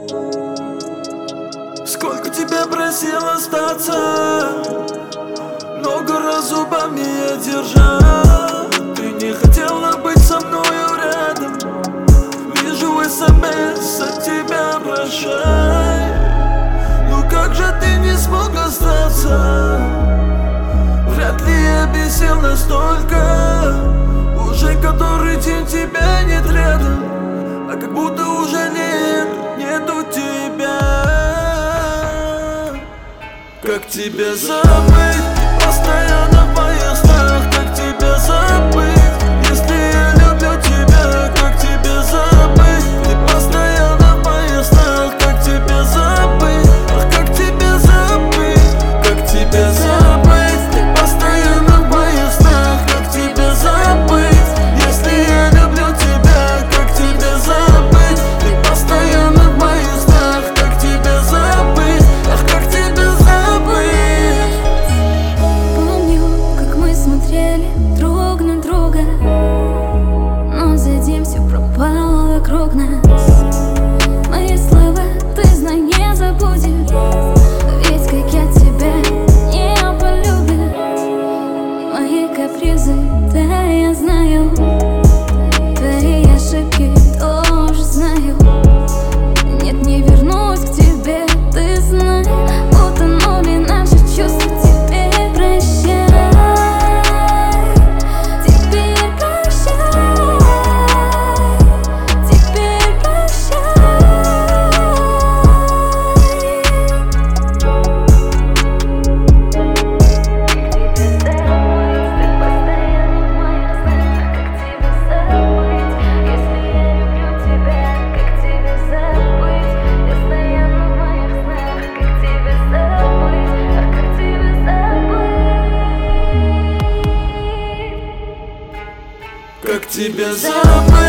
Сколько тебя просил остаться, много раз зубами я держал. Ты не хотела быть со мною рядом. Вижу СМС от тебя, прощай. Ну как же ты не смог остаться? Вряд ли я бесил настолько. Уже который день тебя нет рядом, а как будто уже нету тебя. Как тебя забыть? Ты постоянно в моих снах. Как тебя забыть, если я люблю тебя? Как тебя забыть? Ты постоянно в моих снах. Как тебя забыть? Ах, как тебя забыть? Как тебя забыть? Ты постоянно в моих снах. Как тебя забыть, если я люблю тебя? Как тебя забыть? Ты постоянно в моих снах. Как тебя забыть? Ах, как тебя забыть? Помню, как мы смотрели друг на друга, но за день все пропало вокруг нас. Мои слова ты, знай, не забудешь, ведь как я тебя не полюбил. Мои капризы, да, я знаю, твои ошибки тоже знаю. Нет, не вернусь к тебе, ты знай. Утонули наши чувства, теперь прощай. Теперь прощай. Теперь прощай. Как тебя забыть?